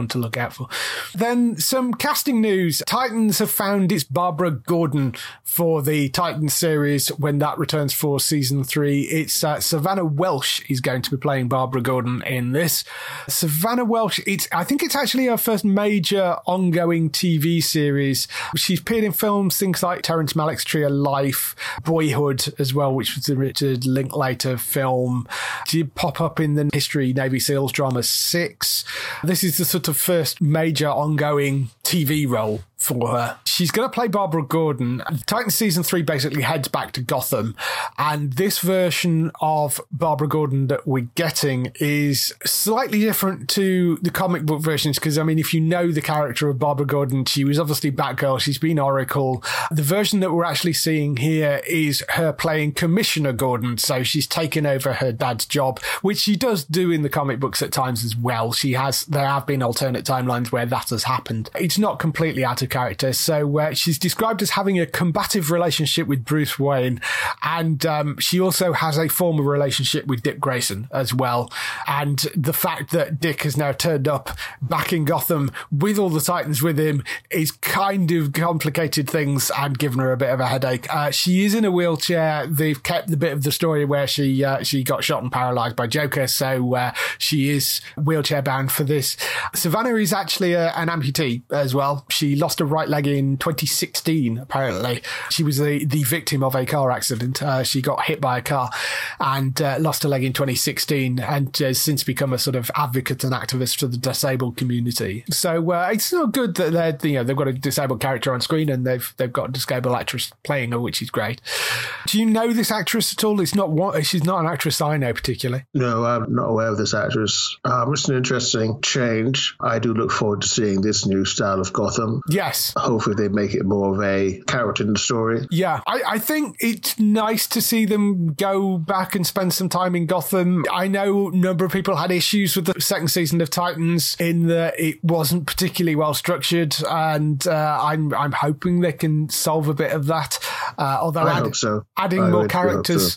Speaker 4: one to look out for. Then some casting news. Titans have found its Barbara Gordon for the Titans series when that returns for season 3. It's Savannah Welsh is going to be playing Barbara Gordon in this. Savannah Welsh, I think it's actually her first major ongoing TV series. She's appeared in films, things like Terrence Malick's Tree of Life, Boyhood as well, which was the Richard Linklater film. She did pop up in the History Navy SEALs drama 6. This is the sort of first major ongoing TV role for her. She's going to play Barbara Gordon. Titans season 3 basically heads back to Gotham, and this version of Barbara Gordon that we're getting is slightly different to the comic book versions, because, I mean, if you know the character of Barbara Gordon, she was obviously Batgirl, she's been Oracle. The version that we're actually seeing here is her playing Commissioner Gordon, so she's taken over her dad's job, which she does do in the comic books at times as well. There have been alternate timelines where that has happened. It's not completely out of character. So she's described as having a combative relationship with Bruce Wayne, and she also has a former relationship with Dick Grayson as well. And the fact that Dick has now turned up back in Gotham with all the Titans with him is kind of complicated things and given her a bit of a headache. She is in a wheelchair. They've kept the bit of the story where she got shot and paralyzed by Joker, so she is wheelchair bound for this. Savannah is actually an amputee as well. She lost a right leg in 2016, apparently. She was the victim of a car accident. She got hit by a car and lost a leg in 2016, and has since become a sort of advocate and activist for the disabled community. So it's not good that they've got a disabled character on screen and they've got a disabled actress playing her, which is great. Do you know this actress at all? She's not an actress I know particularly.
Speaker 5: No, I'm not aware of this actress. It's an interesting change. I do look forward to seeing this new style of Gotham.
Speaker 4: Yes.
Speaker 5: Hopefully they make it more of a character in the story.
Speaker 4: Yeah, I think it's nice to see them go back and spend some time in Gotham. I know a number of people had issues with the second season of Titans in that it wasn't particularly well structured, and I'm hoping they can solve a bit of that. Although
Speaker 5: I hope so.
Speaker 4: Adding more characters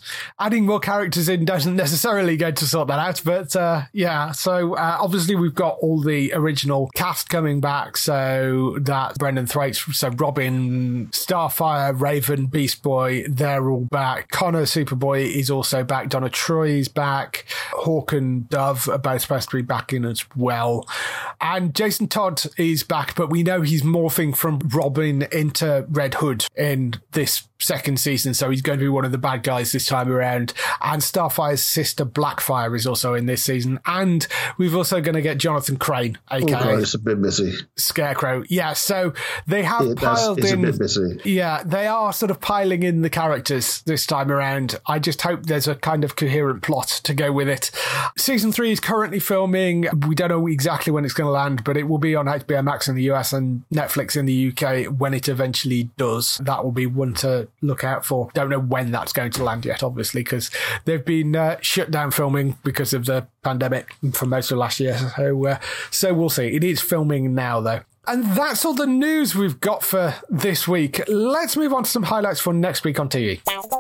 Speaker 4: in doesn't necessarily go to sort that out. But yeah, so obviously we've got all the original cast coming back. So that Brendan Thwaites, so Robin, Starfire, Raven, Beast Boy, they're all back. Connor, Superboy, is also back. Donna Troy is back. Hawk and Dove are both supposed to be back in as well. And Jason Todd is back, but we know he's morphing from Robin into Red Hood in this second season, so he's going to be one of the bad guys this time around. And Starfire's sister Blackfire is also in this season, and we've also going to get Jonathan Crane, aka
Speaker 5: it's a bit busy.
Speaker 4: Scarecrow. Yeah, so they have piled in.
Speaker 5: It's a bit busy.
Speaker 4: Yeah, they are sort of piling in the characters this time around. I just hope there's a kind of coherent plot to go with it. Season 3 is currently filming. We don't know exactly when it's going to land, but it will be on HBO Max in the US and Netflix in the UK when it eventually does. That will be one to look out for. Don't know when that's going to land yet, obviously, because they've been shut down filming because of the pandemic for most of last year. So we'll see. It is filming now, though. And that's all the news we've got for this week. Let's move on to some highlights for next week on TV.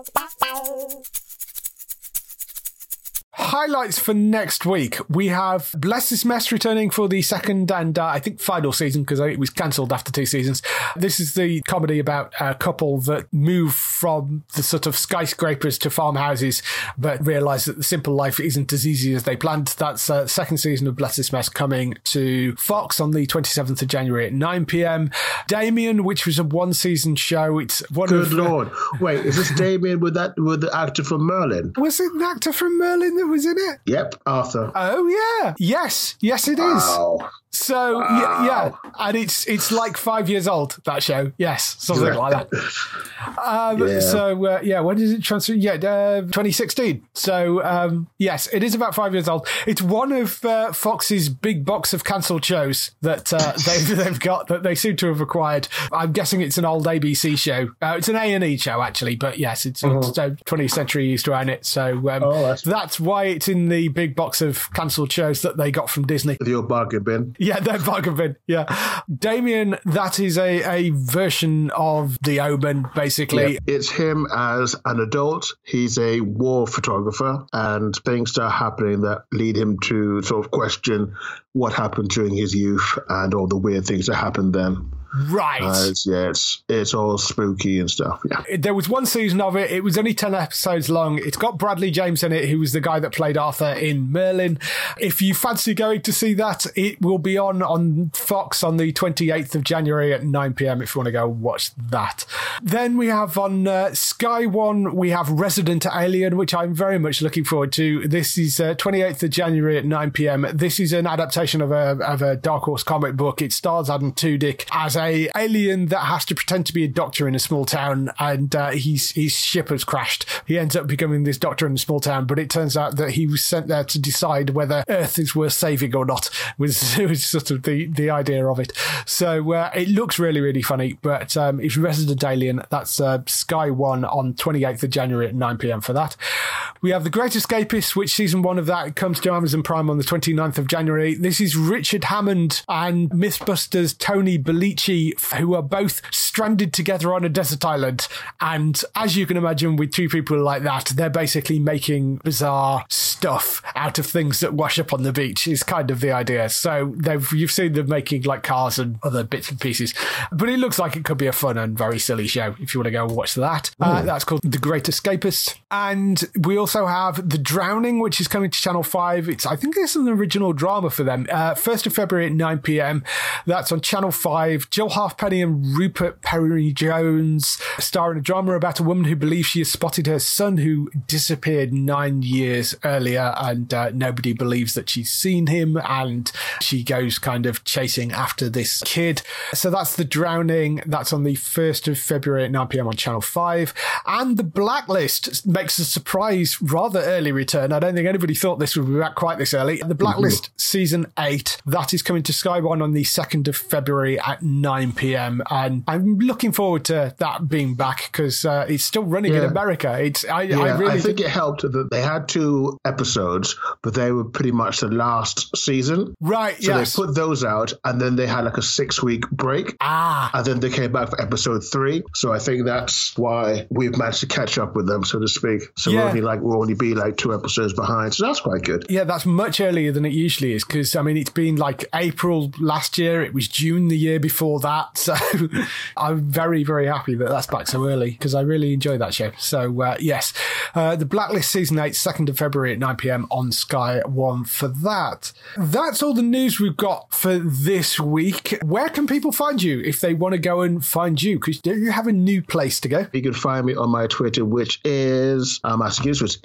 Speaker 4: Highlights for next week. We have Bless This Mess returning for the second and I think final season, because it was cancelled after 2 seasons. This is the comedy about a couple that move from the sort of skyscrapers to farmhouses, but realise that the simple life isn't as easy as they planned. That's second season of Bless This Mess coming to Fox on the 27th of January at 9 p.m. Damien, which was a 1-season show. It's one
Speaker 5: Good Lord. Wait, is this Damien with the actor from Merlin?
Speaker 4: Was it an actor from Merlin that was in it?
Speaker 5: Yep, Arthur.
Speaker 4: Oh yeah, yes it is.
Speaker 5: Wow.
Speaker 4: So yeah, and it's like 5 years old, that show. Yes, something like that. So when did it transfer? 2016. So yes, it is about 5 years old. It's one of Fox's big box of cancelled shows that they've got that they seem to have acquired. I'm guessing it's an old ABC show. It's an A&E show actually, but yes, it's 20th Century used to own it. So that's why it's in the big box of cancelled shows that they got from Disney.
Speaker 5: Your bargain bin.
Speaker 4: Yeah, their bargain bin. Yeah. Damien, that is a version of The Omen, basically.
Speaker 5: Yeah, it's him as an adult. He's a war photographer, and things start happening that lead him to sort of question what happened during his youth and all the weird things that happened then.
Speaker 4: Right.
Speaker 5: It's all spooky and stuff. Yeah.
Speaker 4: There was one season of it. It was only 10 episodes long. It's got Bradley James in it, who was the guy that played Arthur in Merlin. If you fancy going to see that, it will be on Fox on the 28th of January at 9 p.m. if you want to go watch that. Then we have on Sky One, we have Resident Alien, which I'm very much looking forward to. This is 28th of January at 9 p.m. This is an adaptation of a Dark Horse comic book. It stars Adam Tudyk as a alien that has to pretend to be a doctor in a small town, and his ship has crashed. He ends up becoming this doctor in a small town, but it turns out that he was sent there to decide whether Earth is worth saving or not, was sort of the idea of it. So it looks really, really funny, but it's Resident Alien. That's Sky One on 28th of January at 9 p.m. for that. We have The Great Escapist, which season 1 of that comes to Amazon Prime on the 29th of January. This is Richard Hammond and Mythbusters Tony Bellici, who are both stranded together on a desert island. And as you can imagine, with two people like that, they're basically making bizarre stuff out of things that wash up on the beach is kind of the idea. So you've seen them making like cars and other bits and pieces. But it looks like it could be a fun and very silly show if you want to go and watch that. That's called The Great Escapist. And we also have The Drowning, which is coming to Channel 5. I think it's an original drama for them. 1st of February at 9 p.m. That's on Channel 5. Jill Halfpenny and Rupert Perry-Jones star in a drama about a woman who believes she has spotted her son who disappeared 9 years earlier, and nobody believes that she's seen him, and she goes kind of chasing after this kid. So that's The Drowning. That's on the 1st of February at 9 p.m. on Channel 5. And The Blacklist makes a surprise, rather early return. I don't think anybody thought this would be back quite this early. The Blacklist Season 8, that is coming to Sky One on the 2nd of February at 9 p.m. And I'm looking forward to that being back because it's still running in America. I
Speaker 5: think it helped that they had 2 episodes, but they were pretty much the last season.
Speaker 4: Right,
Speaker 5: so they put those out, and then they had like a 6-week break. And then they came back for episode 3. So I think that's why we've managed to catch up with them, so to speak. So we'll only be like 2 episodes behind. So that's quite good.
Speaker 4: Yeah, that's much earlier than it usually is because, I mean, it's been like April last year. It was June the year before that. So I'm very, very happy that that's back so early because I really enjoy that show. So, yes, The Blacklist Season 8, 2nd of February at 9 p.m. on Sky One for that. That's all the news we've got for this week. Where can people find you if they want to go and find you? Because you have a new place to go.
Speaker 5: You can find me on my Twitter, which is it's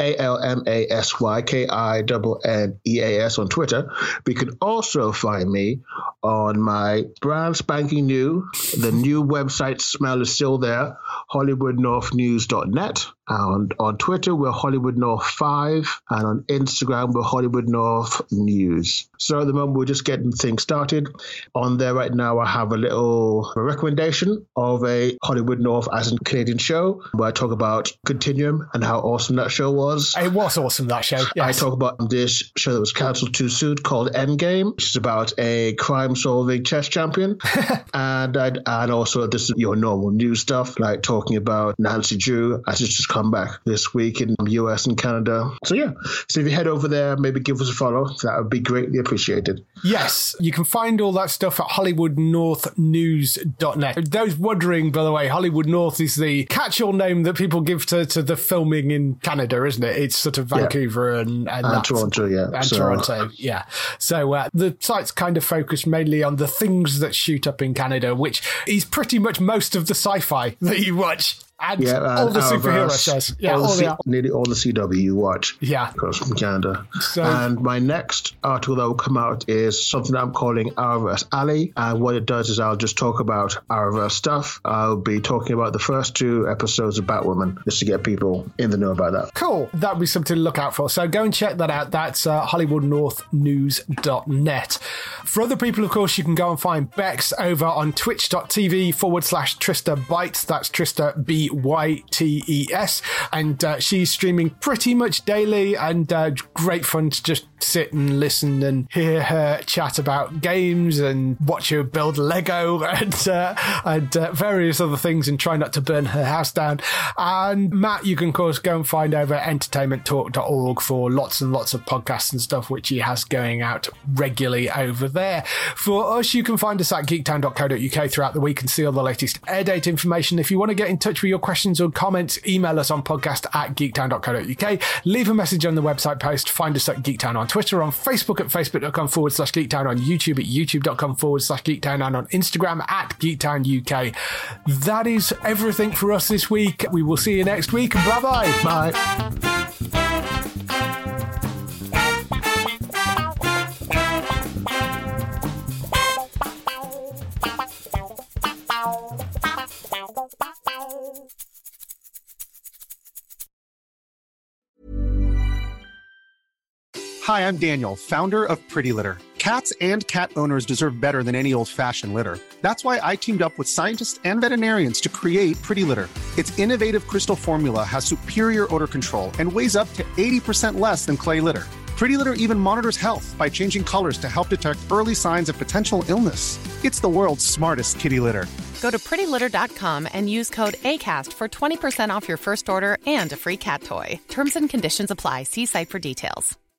Speaker 5: ALMASYKINNEAS on Twitter. But you can also find me on my brand spanking new, the new website smell is still there, HollywoodNorthNews.net. And on Twitter, we're Hollywood North 5, and on Instagram, we're Hollywood North News. So at the moment, we're just getting things started. On there right now, I have a little recommendation of a Hollywood North as a Canadian show, where I talk about Continuum and how awesome that show was.
Speaker 4: It was awesome, that show. Yes.
Speaker 5: I talk about this show that was cancelled too soon called Endgame, which is about a crime-solving chess champion. and also, this is your normal news stuff, like talking about Nancy Drew, as it's just come back this week in the US and Canada. So if you head over there, maybe give us a follow. That would be greatly appreciated.
Speaker 4: Yes, you can find all that stuff at HollywoodNorthNews.net. Those wondering, by the way, Hollywood North is the catch-all name that people give to the filming in Canada, isn't it? It's sort of Vancouver and
Speaker 5: Toronto,
Speaker 4: Toronto, yeah. So the site's kind of focused mainly on the things that shoot up in Canada, which is pretty much most of the sci-fi that you watch. And all the superhero shows. Yeah,
Speaker 5: nearly all the CW you watch.
Speaker 4: Yeah.
Speaker 5: Because from Canada. And my next article that will come out is something I'm calling Arrowverse Alley. And what it does is I'll just talk about Arrowverse stuff. I'll be talking about the first 2 episodes of Batwoman, just to get people in the know about that.
Speaker 4: Cool. That would be something to look out for. So go and check that out. That's HollywoodNorthNews.net. For other people, of course, you can go and find Bex over on twitch.tv/Trista Bytes. That's Trista B BYTES, and she's streaming pretty much daily, and great fun to just sit and listen and hear her chat about games and watch her build Lego and various other things and try not to burn her house down. And Matt, you can of course go and find over at entertainmenttalk.org for lots and lots of podcasts and stuff which he has going out regularly over there. For us, you can find us at geektown.co.uk throughout the week and see all the latest air date information. If you want to get in touch with your questions or comments, email us on podcast@geektown.co.uk, leave a message on the website post, find us at Geektown on Twitter, on Facebook at facebook.com/geektown, on YouTube at youtube.com/geektown, and on Instagram at geektownuk. That is everything for us this week. We will see you next week. Bye-bye.
Speaker 5: Bye.
Speaker 6: Hi, I'm Daniel, founder of Pretty Litter. Cats and cat owners deserve better than any old-fashioned litter. That's why I teamed up with scientists and veterinarians to create Pretty Litter. Its innovative crystal formula has superior odor control and weighs up to 80% less than clay litter. Pretty Litter even monitors health by changing colors to help detect early signs of potential illness. It's the world's smartest kitty litter.
Speaker 7: Go to prettylitter.com and use code ACAST for 20% off your first order and a free cat toy. Terms and conditions apply. See site for details.